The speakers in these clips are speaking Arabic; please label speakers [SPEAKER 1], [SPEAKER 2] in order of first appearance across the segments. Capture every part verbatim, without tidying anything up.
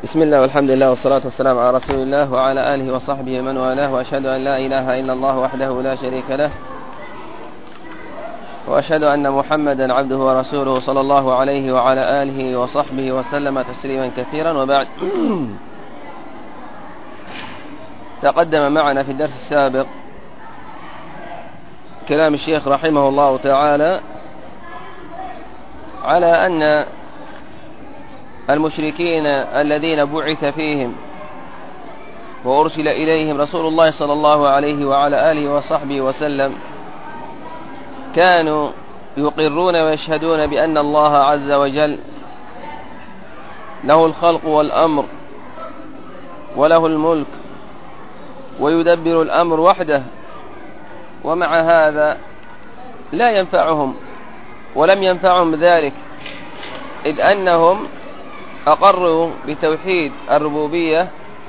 [SPEAKER 1] بسم الله والحمد لله والصلاة والسلام على رسول الله وعلى آله وصحبه ومن والاه، وأشهد أن لا إله إلا الله وحده لا شريك له، وأشهد أن محمدا عبده ورسوله صلى الله عليه وعلى آله وصحبه وسلم تسليما كثيرا. وبعد، تقدم معنا في الدرس السابق كلام الشيخ رحمه الله تعالى على أن المشركين الذين بعث فيهم وأرسل إليهم رسول الله صلى الله عليه وعلى آله وصحبه وسلم كانوا يقرون ويشهدون بأن الله عز وجل له الخلق والأمر وله الملك ويدبر الأمر وحده، ومع هذا لا ينفعهم ولم ينفعهم ذلك، إذ أنهم أقروا بتوحيد الربوبية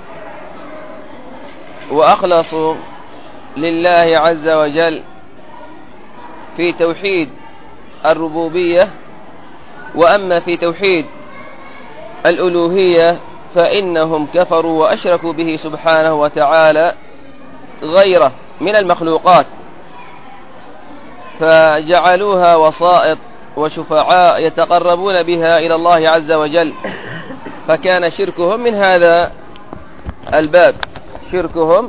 [SPEAKER 1] وأخلصوا لله عز وجل في توحيد الربوبية. وأما في توحيد الألوهية فإنهم كفروا وأشركوا به سبحانه وتعالى غيره من المخلوقات، فجعلوها وسائط وشفعاء يتقربون بها إلى الله عز وجل، فكان شركهم من هذا الباب، شركهم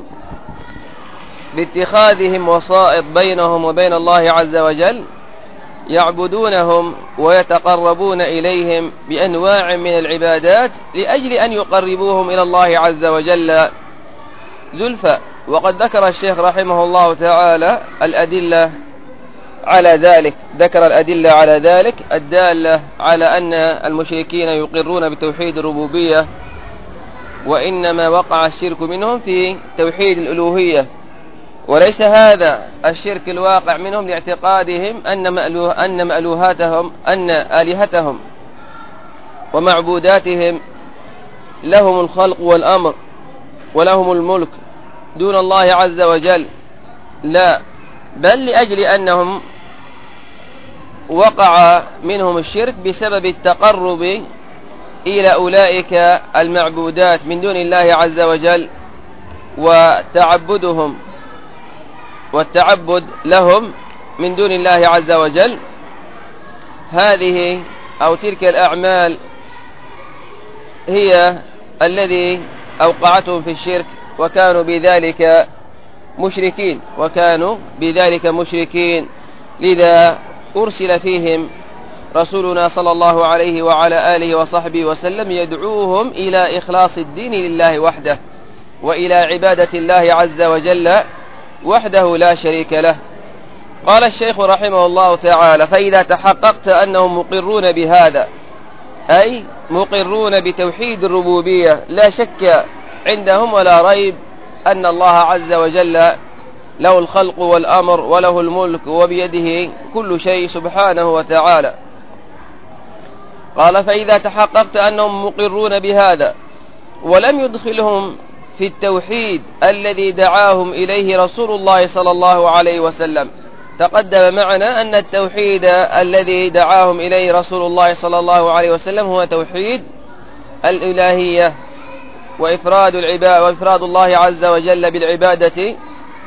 [SPEAKER 1] باتخاذهم وسائط بينهم وبين الله عز وجل، يعبدونهم ويتقربون إليهم بأنواع من العبادات لأجل أن يقربوهم إلى الله عز وجل زلفى. وقد ذكر الشيخ رحمه الله تعالى الأدلة على ذلك، ذكر الأدلة على ذلك الدالة على أن المشركين يقرون بتوحيد الربوبية، وإنما وقع الشرك منهم في توحيد الألوهية، وليس هذا الشرك الواقع منهم لاعتقادهم أن مألوهاتهم أن آلهتهم ومعبوداتهم لهم الخلق والأمر ولهم الملك دون الله عز وجل، لا، بل لأجل أنهم وقع منهم الشرك بسبب التقرب إلى أولئك المعبودات من دون الله عز وجل وتعبدهم والتعبد لهم من دون الله عز وجل. هذه أو تلك الأعمال هي الذي أوقعتهم في الشرك، وكانوا بذلك مشركين وكانوا بذلك مشركين لذا أرسل فيهم رسولنا صلى الله عليه وعلى آله وصحبه وسلم يدعوهم إلى إخلاص الدين لله وحده وإلى عبادة الله عز وجل وحده لا شريك له. قال الشيخ رحمه الله تعالى: فإذا تحققت أنهم مقرون بهذا، أي مقرون بتوحيد الربوبية، لا شك عندهم ولا ريب أن الله عز وجل له الخلق والأمر وله الملك وبيده كل شيء سبحانه وتعالى. قال: فإذا تحققت أنهم مقرون بهذا ولم يدخلهم في التوحيد الذي دعاهم إليه رسول الله صلى الله عليه وسلم. تقدم معنا أن التوحيد الذي دعاهم إليه رسول الله صلى الله عليه وسلم هو توحيد الإلهية وإفراد العباد وإفراد الله عز وجل بالعبادة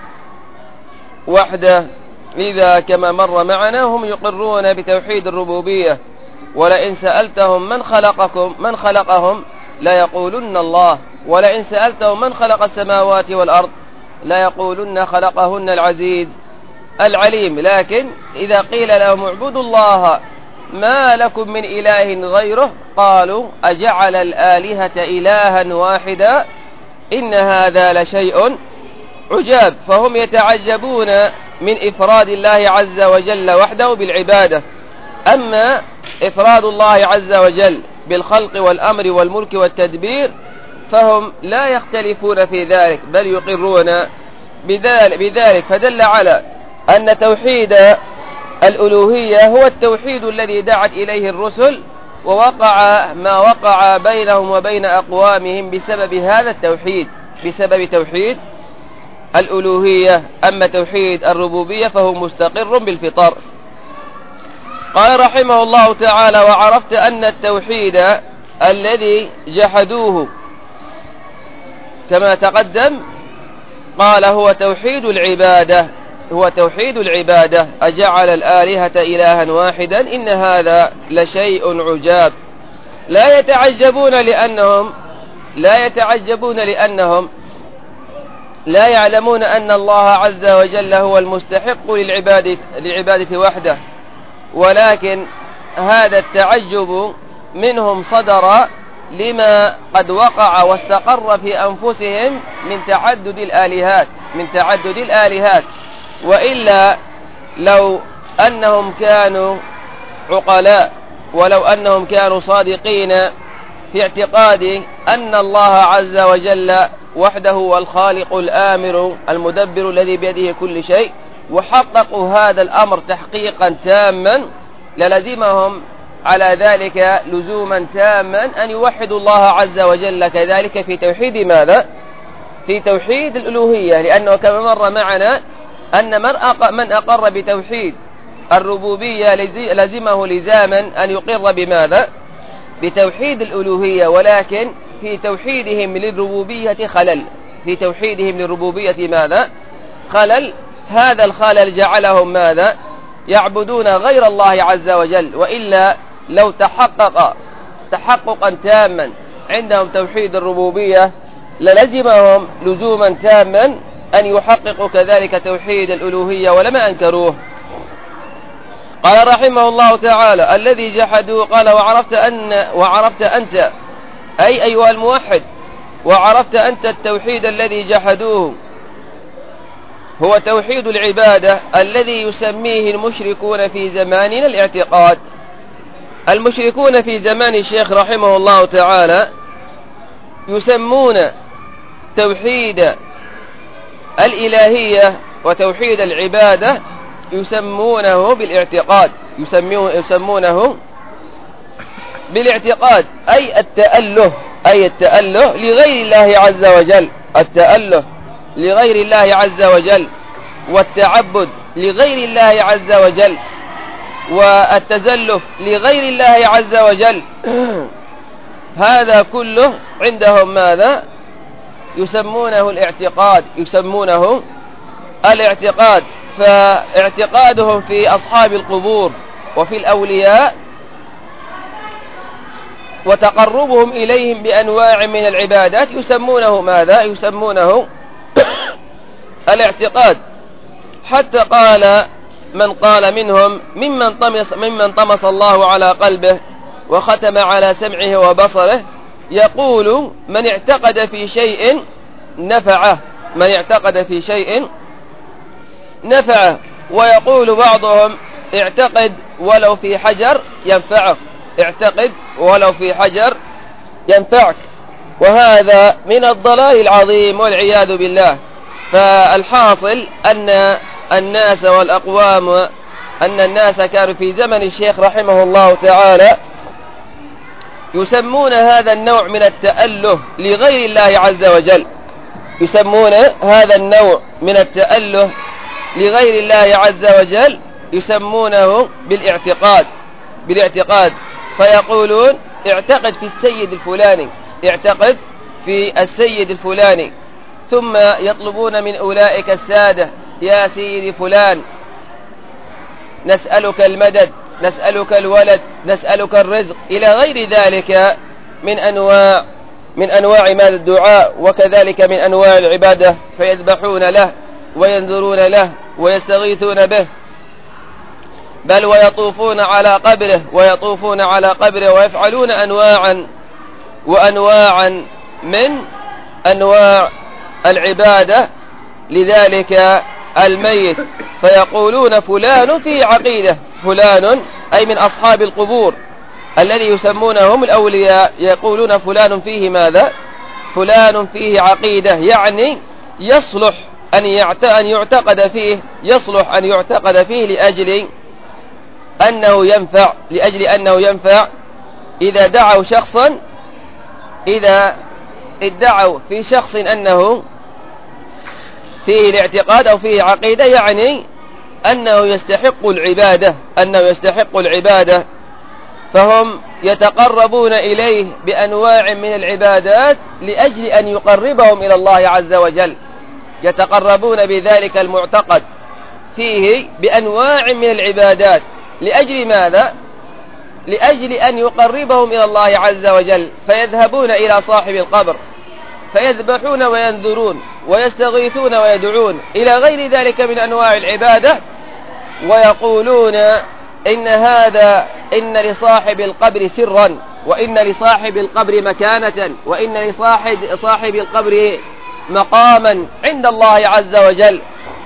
[SPEAKER 1] وحده. لذا كما مر معنا هم يقرون بتوحيد الربوبية، ولئن سألتهم من خلقكم من خلقهم لا يقولن الله، ولئن سألتهم من خلق السماوات والأرض لا يقولن خلقهن العزيز العليم. لكن إذا قيل لهم اعبدوا الله ما لكم من إله غيره قالوا أجعل الآلهة إلها واحدا إن هذا لشيء عجاب. فهم يتعجبون من إفراد الله عز وجل وحده بالعبادة. أما إفراد الله عز وجل بالخلق والأمر والملك والتدبير فهم لا يختلفون في ذلك، بل يقرون بذلك. فدل على أن توحيد الألوهية هو التوحيد الذي دعت إليه الرسل، ووقع ما وقع بينهم وبين أقوامهم بسبب هذا التوحيد، بسبب توحيد الألوهية. أما توحيد الربوبية فهو مستقر بالفطر. قال رحمه الله تعالى: وعرفت أن التوحيد الذي جحدوه كما تقدم قال هو توحيد العبادة، هو توحيد العبادة. أجعل الآلهة إلها واحدا إن هذا لشيء عجاب. لا يتعجبون لأنهم لا يتعجبون لأنهم لا يعلمون أن الله عز وجل هو المستحق للعبادة, للعبادة وحده، ولكن هذا التعجب منهم صدر لما قد وقع واستقر في أنفسهم من تعدد الآلهات من تعدد الآلهات وإلا لو أنهم كانوا عقلاء، ولو أنهم كانوا صادقين في اعتقاد أن الله عز وجل وحده هو الخالق الآمر المدبر الذي بيده كل شيء، وحققوا هذا الأمر تحقيقا تاما، للزمهم على ذلك لزوما تاما أن يوحدوا الله عز وجل كذلك في توحيد ماذا؟ في توحيد الألوهية. لأنه كما مر معنا أن من أقر بتوحيد الربوبية لزمه لزاما أن يقر بماذا؟ بتوحيد الألوهية، ولكن في توحيدهم للربوبية خلل، في توحيدهم للربوبية ماذا؟ خلل. هذا الخلل جعلهم ماذا؟ يعبدون غير الله عز وجل، وإلا لو تحقق تحققا تاما عندهم توحيد الربوبية للزمهم لزوما تاما أن يحققوا كذلك توحيد الألوهية ولما أنكروه. قال رحمه الله تعالى الذي جحدوا قال وعرفت أن وعرفت أنت أي أيها الموحد، وعرفت أنت التوحيد الذي جحدوه هو توحيد العبادة الذي يسميه المشركون في زماننا الاعتقاد. المشركون في زمان الشيخ رحمه الله تعالى يسمون توحيد الإلهية وتوحيد العبادة يسمونه بالاعتقاد، يسمونه بالاعتقاد أي التأله أي التأله لغير الله عز وجل، التأله لغير الله عز وجل، والتعبد لغير الله عز وجل، والتزلف لغير الله عز وجل. هذا كله عندهم ماذا؟ يسمونه الاعتقاد، يسمونه الاعتقاد. فاعتقادهم في أصحاب القبور وفي الأولياء وتقربهم إليهم بأنواع من العبادات يسمونه ماذا؟ يسمونه الاعتقاد. حتى قال من قال منهم ممن طمس, ممن طمس الله على قلبه وختم على سمعه وبصره يقول من اعتقد في شيء نفعه، من اعتقد في شيء نفعه. ويقول بعضهم اعتقد ولو في حجر ينفعك، اعتقد ولو في حجر ينفعك. وهذا من الضلال العظيم والعياذ بالله. فالحاصل أن الناس والأقوام أن الناس كانوا في زمن الشيخ رحمه الله تعالى يسمون هذا النوع من التأله لغير الله عز وجل، يسمون هذا النوع من التأله لغير الله عز وجل يسمونه بالاعتقاد، بالاعتقاد. فيقولون اعتقد في السيد الفلاني، اعتقد في السيد الفلاني، ثم يطلبون من أولئك السادة يا سيدي فلان نسألك المدد، نسألك الولد، نسألك الرزق، إلى غير ذلك من أنواع من أنواع مال الدعاء، وكذلك من أنواع العبادة. فيذبحون له وينذرون له ويستغيثون به، بل ويطوفون على قبره ويطوفون على قبره ويفعلون أنواعا وأنواعا من أنواع العبادة لذلك الميت. فيقولون فلان فيه عقيدة، فلان أي من أصحاب القبور الذي يسمونهم الأولياء، يقولون فلان فيه ماذا؟ فلان فيه عقيدة، يعني يصلح أن يعتقد فيه، يصلح أن يعتقد فيه لأجل أنه ينفع، لأجل أنه ينفع. إذا دعوا شخصا، إذا ادعوا في شخص أنه فيه الاعتقاد أو فيه عقيدة، يعني أنه يستحق العبادة، أنه يستحق العبادة فهم يتقربون إليه بأنواع من العبادات لأجل أن يقربهم إلى الله عز وجل، يتقربون بذلك المعتقد فيه بأنواع من العبادات لأجل ماذا؟ لأجل أن يقربهم إلى الله عز وجل، فيذهبون إلى صاحب القبر فيذبحون وينذرون ويستغيثون ويدعون إلى غير ذلك من أنواع العبادة، ويقولون إن هذا إن لصاحب القبر سرا، وإن لصاحب القبر مكانة، وإن لصاحب صاحب القبر مقاما عند الله عز وجل،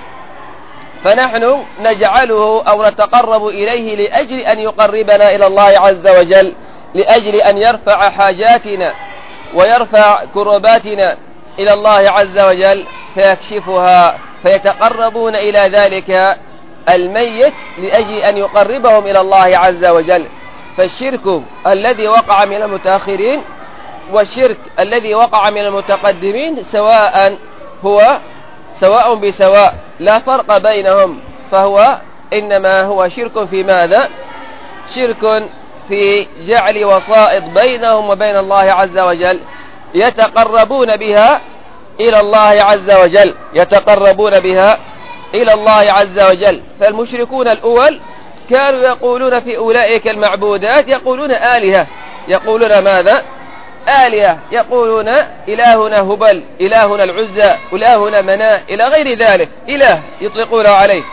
[SPEAKER 1] فنحن نجعله أو نتقرب إليه لأجل أن يقربنا إلى الله عز وجل، لأجل أن يرفع حاجاتنا ويرفع كرباتنا إلى الله عز وجل فيكشفها، فيتقربون إلى ذلك الميت لأجل أن يقربهم إلى الله عز وجل. فالشرك الذي وقع من المتأخرين والشرك الذي وقع من المتقدمين سواء هو سواء بسواء، لا فرق بينهم، فهو إنما هو شرك في ماذا؟ شرك في جعل وسائط بينهم وبين الله عز وجل يتقربون بها إلى الله عز وجل، يتقربون بها إلى الله عز وجل. فالمشركون الأول كانوا يقولون في أولئك المعبودات يقولون آلهة، يقولون ماذا؟ آلهة، يقولون إلهنا هبل، إلهنا العزى، إلهنا مناه، إلى غير ذلك، إله يطلقون عليه.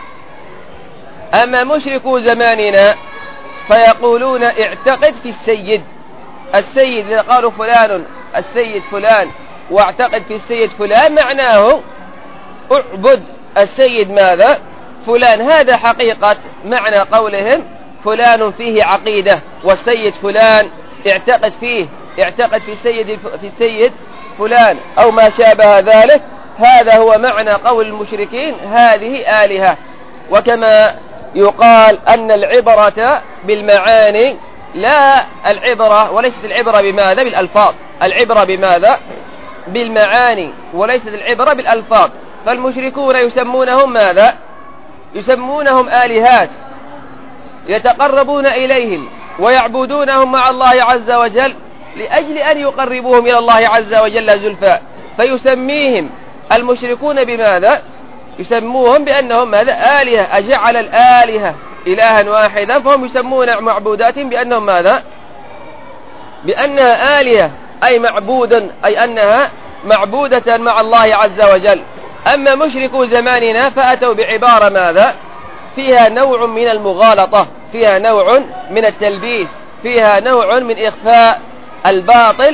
[SPEAKER 1] أما مشركو زماننا فيقولون اعتقد في السيد، السيد إذا قالوا فلان السيد فلان واعتقد في السيد فلان معناه اعبد السيد ماذا؟ فلان. هذا حقيقة معنى قولهم فلان فيه عقيدة والسيد فلان اعتقد فيه، اعتقد في السيد في السيد فلان أو ما شابه ذلك. هذا هو معنى قول المشركين هذه آلهة. وكما يقال أن العبرة بالمعاني لا العبرة وليست العبرة بماذا؟ بالألفاظ، العبرة بماذا؟ بالمعاني وليست العبرة بالألفاظ. فالمشركون يسمونهم ماذا؟ يسمونهم آلهات يتقربون إليهم ويعبدونهم مع الله عز وجل لأجل أن يقربوهم إلى الله عز وجل زلفى. فيسميهم المشركون بماذا؟ يسموهم بأنهم ماذا؟ آلهة، أجعل الآلهة إلها واحدا، فهم يسمون معبوداتهم بأنهم ماذا؟ بأنها آلهة أي معبودا، أي أنها معبودة مع الله عز وجل. أما مشركو زماننا فأتوا بعبارة ماذا؟ فيها نوع من المغالطة، فيها نوع من التلبيس، فيها نوع من إخفاء الباطل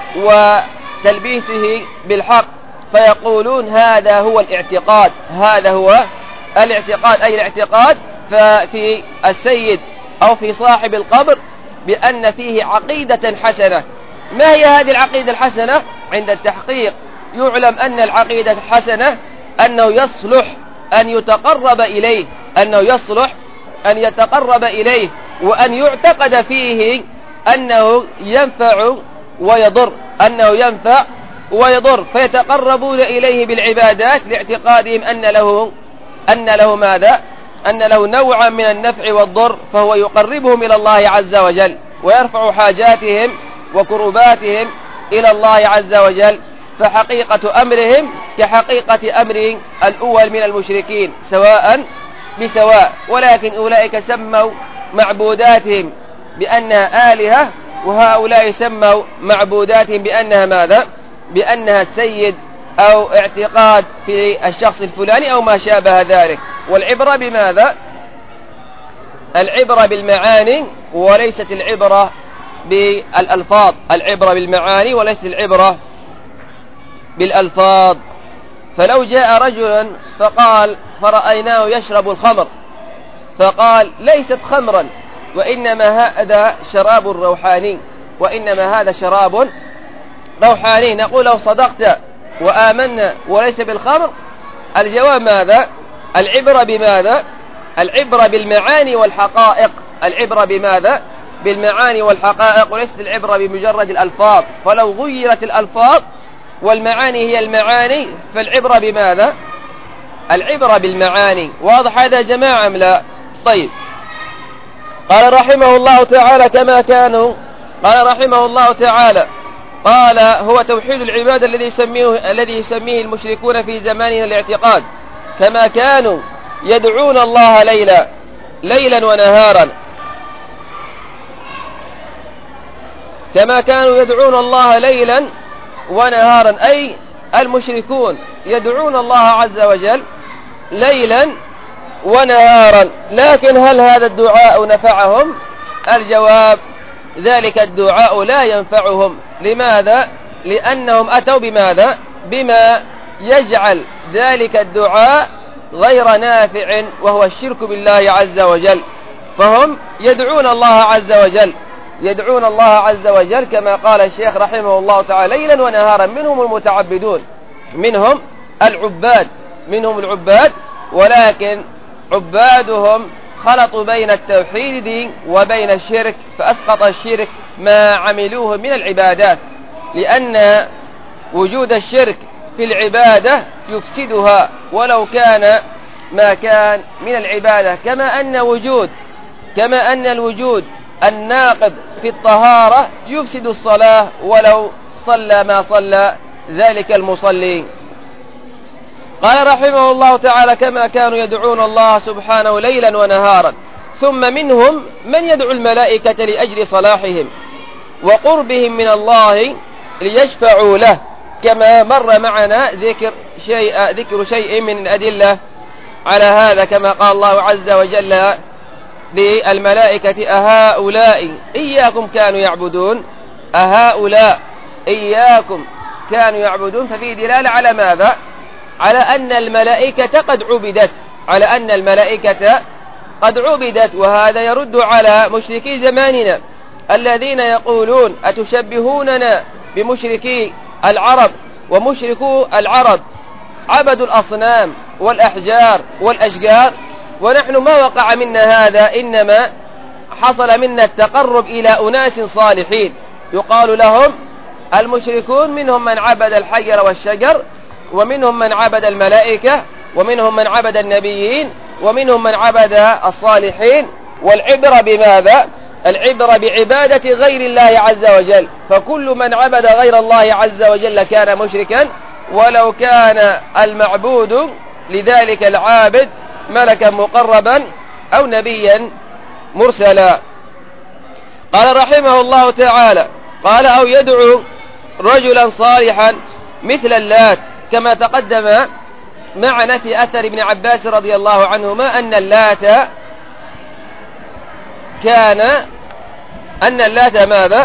[SPEAKER 1] وتلبيسه بالحق. فيقولون هذا هو الاعتقاد، هذا هو الاعتقاد، أي الاعتقاد في السيد أو في صاحب القبر بأن فيه عقيدة حسنة. ما هي هذه العقيدة الحسنة؟ عند التحقيق يعلم أن العقيدة الحسنة أنه يصلح أن يتقرب إليه، أنه يصلح أن يتقرب إليه وأن يعتقد فيه أنه ينفع ويضر، أنه ينفع ويضر. فيتقربون إليه بالعبادات لاعتقادهم أن له أن له ماذا؟ أن له نوعا من النفع والضر، فهو يقربهم إلى الله عز وجل ويرفع حاجاتهم وكرباتهم إلى الله عز وجل. فحقيقة أمرهم كحقيقة أمر الأول من المشركين سواء بسواء، ولكن أولئك سموا معبوداتهم بأنها آلهة، وهؤلاء سموا معبوداتهم بأنها ماذا؟ بأنها السيد أو اعتقاد في الشخص الفلاني أو ما شابه ذلك. والعبرة بماذا؟ العبرة بالمعاني وليست العبرة بالألفاظ، العبرة بالمعاني وليست العبرة بالألفاظ. فلو جاء رجل فقال فرأيناه يشرب الخمر فقال ليست خمرا وإنما هذا شراب روحاني، وإنما هذا شراب روحاني، نقول له صدقت وآمنا وليس بالخمر. الجواب ماذا؟ العبرة بماذا؟ العبرة بالمعاني والحقائق، العبرة بماذا؟ بالمعاني والحقائق وليست العبرة بمجرد الألفاظ. فلو غيرت الألفاظ والمعاني هي المعاني فالعبرة بماذا؟ العبرة بالمعاني. واضح هذا يا جماعة أم لا؟ طيب، قال رحمه الله تعالى كما كانوا قال رحمه الله تعالى قال هو توحيد العبادة الذي يسميه الذي يسميه المشركون في زماننا الاعتقاد، كما كانوا يدعون الله ليلا ليلا ونهارا كما كانوا يدعون الله ليلا ونهارا، أي المشركون يدعون الله عز وجل ليلا ونهارا. لكن هل هذا الدعاء نفعهم؟ الجواب ذلك الدعاء لا ينفعهم. لماذا؟ لأنهم أتوا بماذا؟ بما يجعل ذلك الدعاء غير نافع، وهو الشرك بالله عز وجل. فهم يدعون الله عز وجل يدعون الله عز وجل كما قال الشيخ رحمه الله تعالى ليلا ونهارا، منهم المتعبدون، منهم العباد منهم العباد ولكن عبادهم خلطوا بين التوحيد وبين الشرك، فأسقط الشرك ما عملوه من العبادات، لأن وجود الشرك في العبادة يفسدها ولو كان ما كان من العبادة، كما أن وجود كما أن الوجود الناقض في الطهارة يفسد الصلاة ولو صلى ما صلى ذلك المصلي. قال رحمه الله تعالى كما كانوا يدعون الله سبحانه ليلا ونهارا. ثم منهم من يدعو الملائكة لأجل صلاحهم وقربهم من الله ليشفعوا له، كما مر معنا ذكر شيء ذكر شيء من الأدلة على هذا، كما قال الله عز وجل للملائكة أهؤلاء إياكم كانوا يعبدون أهؤلاء إياكم كانوا يعبدون. ففي دلالة على ماذا؟ على أن الملائكة قد عبدت على أن الملائكة قد عبدت وهذا يرد على مشركي زماننا الذين يقولون أتشبهوننا بمشركي العرب، ومشركو العرب عبدوا الأصنام والأحجار والأشجار، ونحن ما وقع منا هذا، إنما حصل منا التقرب إلى أناس صالحين يقال لهم المشركون، منهم من عبد الحجر والشجر، ومنهم من عبد الملائكة، ومنهم من عبد النبيين، ومنهم من عبد الصالحين. والعبرة بماذا؟ العبرة بعبادة غير الله عز وجل، فكل من عبد غير الله عز وجل كان مشركا ولو كان المعبود لذلك العابد ملكا مقربا أو نبيا مرسلا. قال رحمه الله تعالى قال أو يدعو رجلا صالحا مثل اللات، كما تقدم معنا في أثر ابن عباس رضي الله عنهما أن اللات كان أن اللات ماذا؟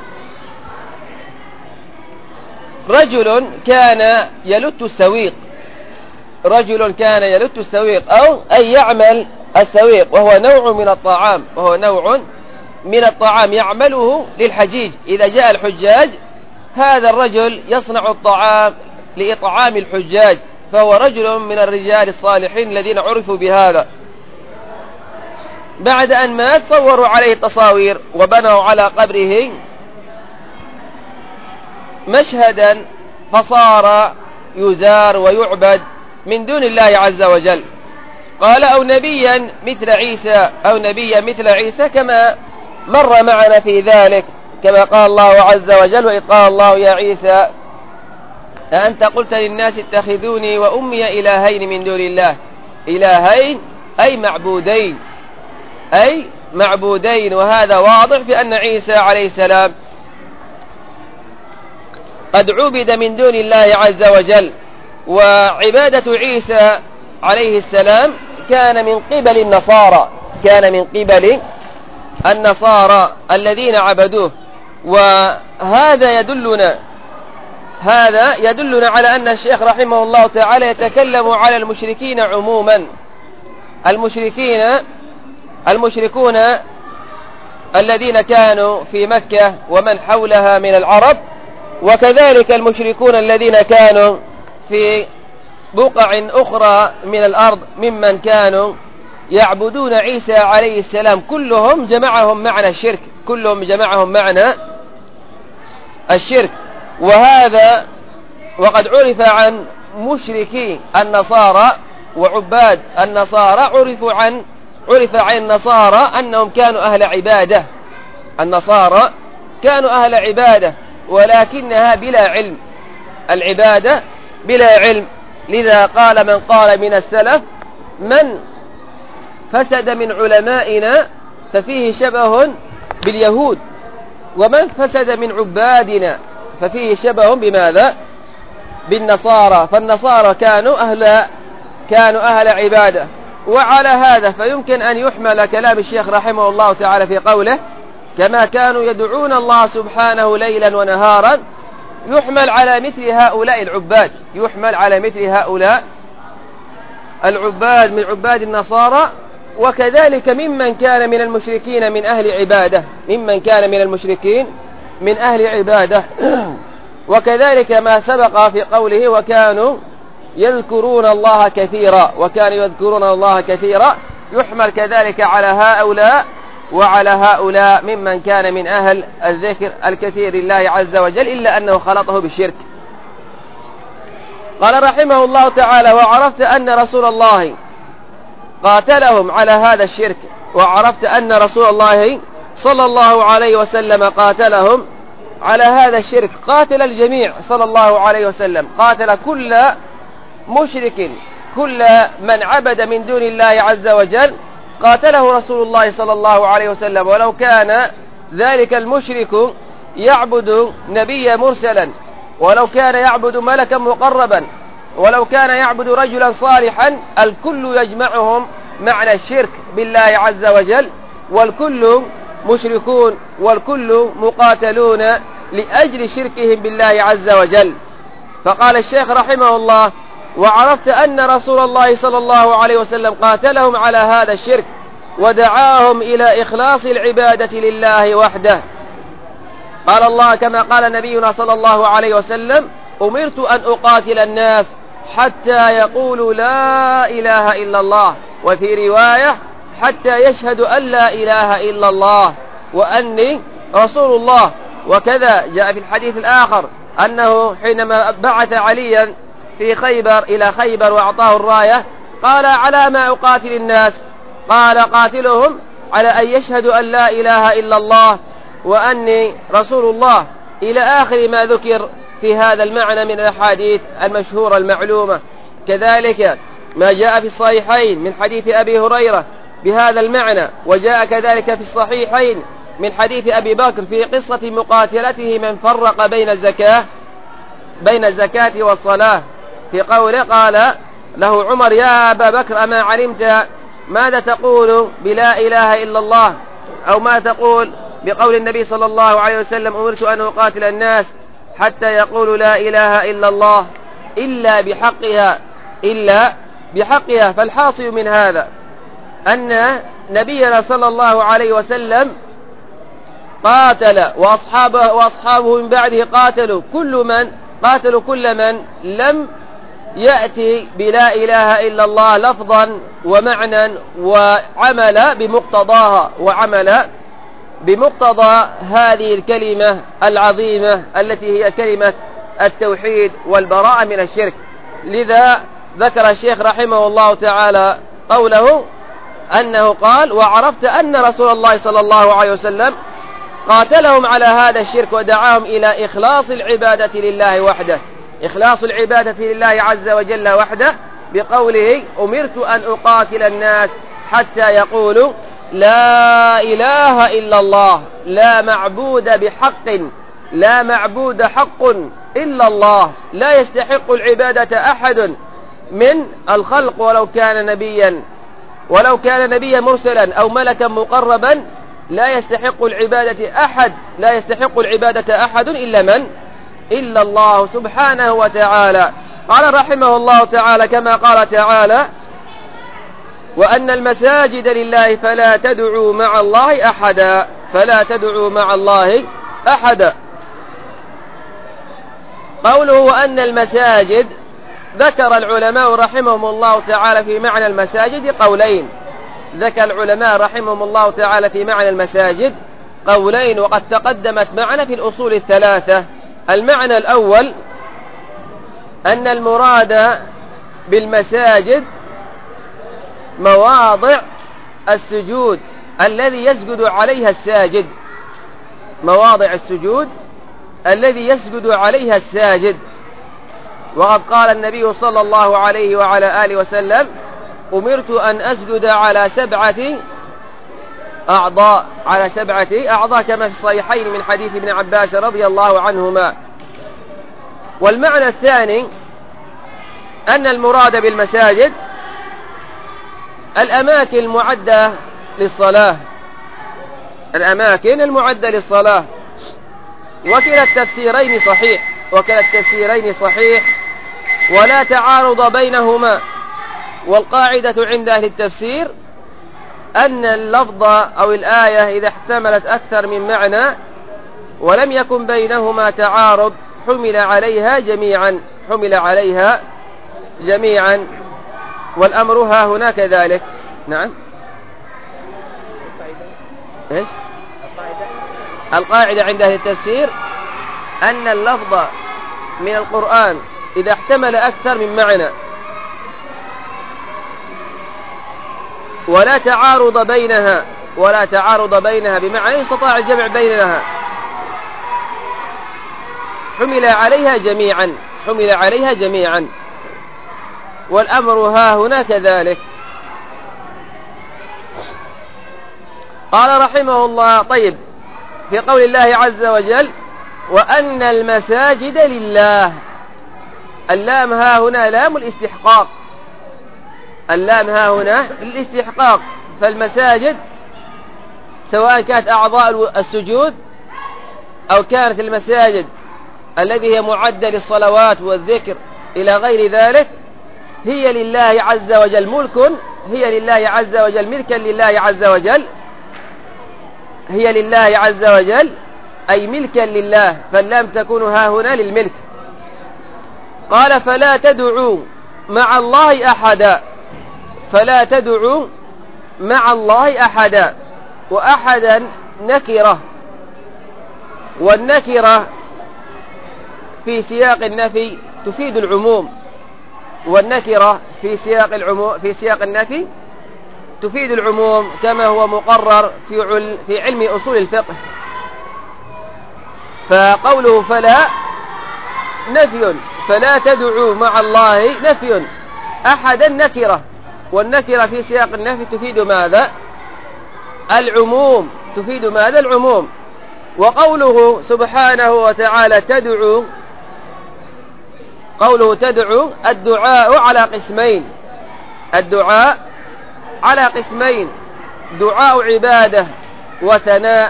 [SPEAKER 1] رجل كان يلت السويق رجل كان يلت السويق أو أن يعمل السويق، وهو نوع من الطعام وهو نوع من الطعام يعمله للحجيج. إذا جاء الحجاج هذا الرجل يصنع الطعام لإطعام الحجاج، فهو رجل من الرجال الصالحين الذين عرفوا بهذا. بعد أن مات صوروا عليه التصاوير وبنوا على قبره مشهدا، فصار يزار ويعبد من دون الله عز وجل. قال أو نبيا مثل عيسى أو نبيا مثل عيسى، كما مر معنا في ذلك، كما قال الله عز وجل وإذ قال الله يا عيسى أأنت قلت للناس اتخذوني وأمي إلهين من دون الله. إلهين أي معبودين أي معبودين وهذا واضح في أن عيسى عليه السلام قد عبد من دون الله عز وجل. وعبادة عيسى عليه السلام كان من قبل النصارى كان من قبل النصارى الذين عبدوه. وهذا يدلنا هذا يدلنا على أن الشيخ رحمه الله تعالى يتكلم على المشركين عموما، المشركين المشركون الذين كانوا في مكة ومن حولها من العرب، وكذلك المشركون الذين كانوا في بقع أخرى من الأرض ممن كانوا يعبدون عيسى عليه السلام، كلهم جمعهم معنى الشرك كلهم جمعهم معنى الشرك. وهذا وقد عرف عن مشركي النصارى وعباد النصارى، عرفوا عن عرف عن النصارى أنهم كانوا أهل عبادة، النصارى كانوا أهل عبادة ولكنها بلا علم، العبادة بلا علم. لذا قال من قال من السلف: من فسد من علمائنا ففيه شبه باليهود، ومن فسد من عبادنا ففيه شبه بماذا؟ بالنصارى. فالنصارى كانوا أهل كانوا أهل عبادة. وعلى هذا فيمكن أن يحمل كلام الشيخ رحمه الله تعالى في قوله: كما كانوا يدعون الله سبحانه ليلا ونهارا، يحمل على مثل هؤلاء العباد، يحمل على مثل هؤلاء العباد من عباد النصارى، وكذلك ممن كان من المشركين من أهل عبادة، ممن كان من المشركين من أهل عبادة. وكذلك ما سبق في قوله: وكانوا يذكرون الله كثيرا، وكانوا يذكرون الله كثيرا، يحمل كذلك على هؤلاء وعلى هؤلاء ممن كان من أهل الذكر الكثير لله عز وجل، إلا أنه خلطه بالشرك. قال رحمه الله تعالى: وعرفت أن رسول الله قاتلهم على هذا الشرك، وعرفت أن رسول الله صلى الله عليه وسلم قاتلهم على هذا الشرك. قاتل الجميع صلى الله عليه وسلم، قاتل كل مشرك، كل من عبد من دون الله عز وجل قاتله رسول الله صلى الله عليه وسلم، ولو كان ذلك المشرك يعبد نبيا مرسلا، ولو كان يعبد ملكا مقربا، ولو كان يعبد رجلا صالحا، الكل يجمعهم معنى الشرك بالله عز وجل، والكل مشركون، والكل مقاتلون لأجل شركهم بالله عز وجل. فقال الشيخ رحمه الله: وعرفت أن رسول الله صلى الله عليه وسلم قاتلهم على هذا الشرك، ودعاهم إلى إخلاص العبادة لله وحده. قال الله كما قال نبينا صلى الله عليه وسلم: أمرت أن أقاتل الناس حتى يقولوا لا إله إلا الله، وفي رواية: حتى يشهدوا أن لا إله إلا الله وأني رسول الله. وكذا جاء في الحديث الآخر أنه حينما بعث عليا في خيبر إلى خيبر وأعطاه الراية، قال: على ما أقاتل الناس؟ قال: قاتلهم على أن يشهدوا أن لا إله إلا الله وأني رسول الله، إلى آخر ما ذكر في هذا المعنى من الأحاديث المشهورة المعلومة. كذلك ما جاء في الصحيحين من حديث أبي هريرة بهذا المعنى، وجاء كذلك في الصحيحين من حديث أبي بكر في قصة مقاتلته من فرق بين الزكاة بين الزكاة والصلاة، في قوله قال له عمر: يا أبا بكر، أما علمت ماذا تقول بلا إله إلا الله، أو ما تقول بقول النبي صلى الله عليه وسلم: أمرت أن أقاتل الناس حتى يقولوا لا إله إلا الله إلا بحقها إلا بحقها. فالحاصل من هذا أن نبينا صلى الله عليه وسلم قاتل، وأصحابه, وأصحابه من بعده قاتلوا كل من قاتلوا كل من لم يأتي بلا إله إلا الله لفظا ومعنى وعمل بمقتضاها وعمل بمقتضى هذه الكلمة العظيمة التي هي كلمة التوحيد والبراءة من الشرك. لذا ذكر الشيخ رحمه الله تعالى قوله أنه قال: وعرفت أن رسول الله صلى الله عليه وسلم قاتلهم على هذا الشرك ودعاهم إلى إخلاص العبادة لله وحده، إخلاص العبادة لله عز وجل وحده، بقوله: أمرت أن أقاتل الناس حتى يقولوا لا إله إلا الله، لا معبود بحق لا معبود حق إلا الله، لا يستحق العبادة أحد من الخلق ولو كان نبيا ولو كان نبيا مرسلا أو ملكا مقربا، لا يستحق العبادة أحد لا يستحق العبادة أحد إلا من إلا الله سبحانه وتعالى. قال رحمه الله تعالى كما قال تعالى: وأن المساجد لله فلا تدعوا مع الله أحدا فلا تدعوا مع الله أحدا. قوله وأن المساجد، ذكر العلماء رحمهم الله تعالى في معنى المساجد قولين ذكر العلماء رحمهم الله تعالى في معنى المساجد قولين وقد تقدمت معنا في الأصول الثلاثة. المعنى الأول أن المراد بالمساجد مواضع السجود الذي يسجد عليها الساجد، مواضع السجود الذي يسجد عليها الساجد. وقد قال النبي صلى الله عليه وعلى آله وسلم: أمرت أن أسجد على سبعة أعضاء على سبعة أعضاء كما في الصحيحين من حديث ابن عباس رضي الله عنهما. والمعنى الثاني أن المراد بالمساجد الأماكن المعدة للصلاة، الأماكن المعدة للصلاة. وكلا التفسيرين صحيح وكلا التفسيرين صحيح ولا تعارض بينهما. والقاعدة عند أهل التفسير أن اللفظ أو الآية إذا احتملت أكثر من معنى ولم يكن بينهما تعارض حمل عليها جميعا حمل عليها جميعا والأمر ها هنا كذلك. نعم. إيش؟ القاعدة عند أهل التفسير أن اللفظ من القرآن إذا احتمل أكثر من معنى ولا تعارض بينها ولا تعارض بينها بمعنى يستطاع الجمع بينها حمل عليها جميعا حمل عليها جميعا والأمر ها هنا كذلك. قال رحمه الله: طيب، في قول الله عز وجل: وأن المساجد لله، اللام ها هنا لام الاستحقاق، اللام ها هنا الاستحقاق. فالمساجد سواء كانت أعضاء السجود أو كانت المساجد الذي هي معدة للصلوات والذكر إلى غير ذلك هي لله عز وجل ملك، هي لله عز وجل ملكا لله عز وجل، هي لله عز وجل أي ملكا لله، فاللام تكون ها هنا للملك. قال: فلا تدعوا مع الله أحدا، فلا تدعوا مع الله أحدا. وأحدا نكرة، والنكرة في سياق النفي تفيد العموم، والنكرة في سياق العموم في سياق النفي تفيد العموم كما هو مقرر في عل في علم أصول الفقه. فقوله فلا نفي، فلا تدعوا مع الله نفي، أحدا نكرة، والنكرة في سياق النفي تفيد ماذا؟ العموم، تفيد ماذا؟ العموم. وقوله سبحانه وتعالى تدعو، قوله تدعو، الدعاء على قسمين، الدعاء على قسمين: دعاء عبادة وثناء،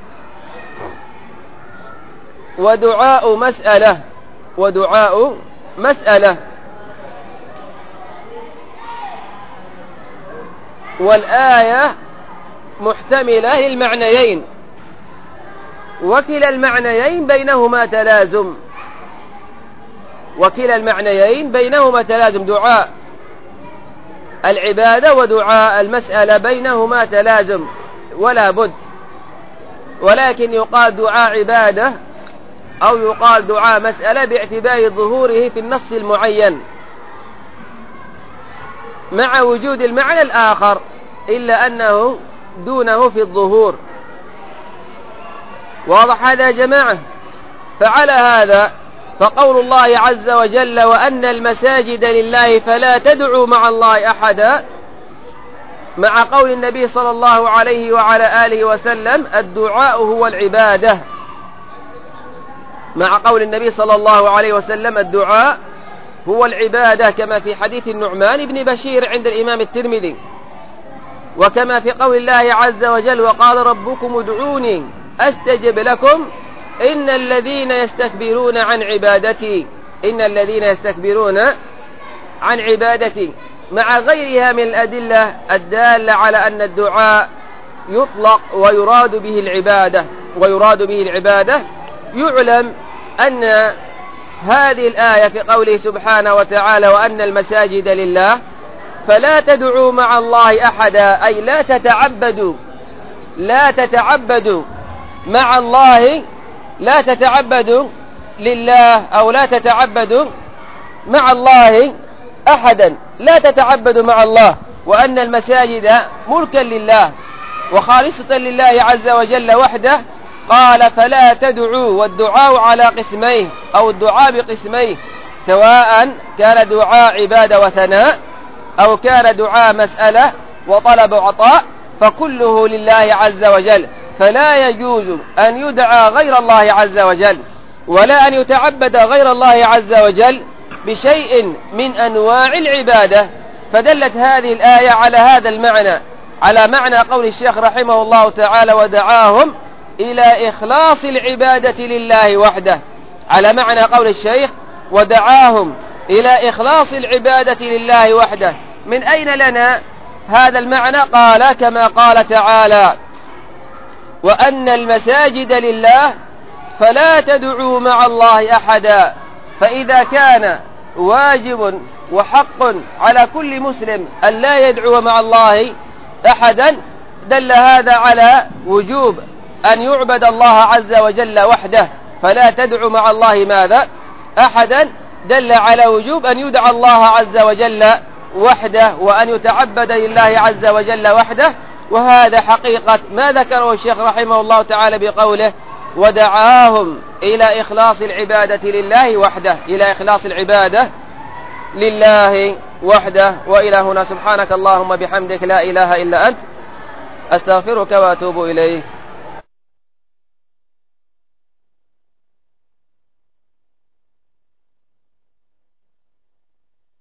[SPEAKER 1] ودعاء مسألة ودعاء مسألة. والآية محتملة للمعنيين، وكلا المعنيين بينهما تلازم، وكلا المعنيين بينهما تلازم، دعاء العبادة ودعاء المسألة بينهما تلازم ولا بد. ولكن يقال دعاء عبادة أو يقال دعاء مسألة باعتبار ظهوره في النص المعين مع وجود المعنى الآخر، إلا أنه دونه في الظهور. واضح هذا يا جماعة؟ فعلى هذا فقول الله عز وجل: وأن المساجد لله فلا تدعوا مع الله أحدا، مع قول النبي صلى الله عليه وعلى آله وسلم: الدعاء هو العبادة، مع قول النبي صلى الله عليه وسلم: الدعاء هو العبادة، كما في حديث النعمان بن بشير عند الإمام الترمذي، وكما في قول الله عز وجل: وقال ربكم ادعوني أستجب لكم إن الذين يستكبرون عن عبادتي إن الذين يستكبرون عن عبادتي، مع غيرها من الأدلة الدالة على أن الدعاء يطلق ويراد به العبادة ويراد به العبادة. يعلم أن هذه الآية في قوله سبحانه وتعالى: وأن المساجد لله فلا تدعوا مع الله أحدا، أي لا تتعبدوا لا تتعبدوا مع الله، لا تتعبدوا لله أو لا تتعبدوا مع الله أحدا، لا تتعبدوا مع الله. وأن المساجد ملكا لله وخالصة لله عز وجل وحده، قال فلا تدعوا، والدعاء على قسميه أو الدعاء بقسميه، سواء كان دعاء عبادة وثناء أو كان دعاء مسألة وطلب عطاء، فكله لله عز وجل، فلا يجوز أن يدعى غير الله عز وجل ولا أن يتعبد غير الله عز وجل بشيء من أنواع العبادة. فدلت هذه الآية على هذا المعنى، على معنى قول الشيخ رحمه الله تعالى ودعاهم إلى إخلاص العبادة لله وحده، على معنى قول الشيخ ودعاهم إلى إخلاص العبادة لله وحده. من أين لنا هذا المعنى؟ قال كما قال تعالى وأن المساجد لله فلا تدعوا مع الله أحدا. فإذا كان واجب وحق على كل مسلم أن لا يدعو مع الله أحدا، دل هذا على وجوب أن يعبد الله عز وجل وحده، فلا تدعو مع الله ماذا؟ أحدا، دل على وجوب أن يدعى الله عز وجل وحده وأن يتعبد لله عز وجل وحده. وهذا حقيقة ما ذكره الشيخ رحمه الله تعالى بقوله ودعاهم إلى إخلاص العبادة لله وحده، إلى إخلاص العبادة لله وحده. وإلى هنا سبحانك اللهم بحمدك لا إله إلا أنت، أستغفرك وأتوب إليك.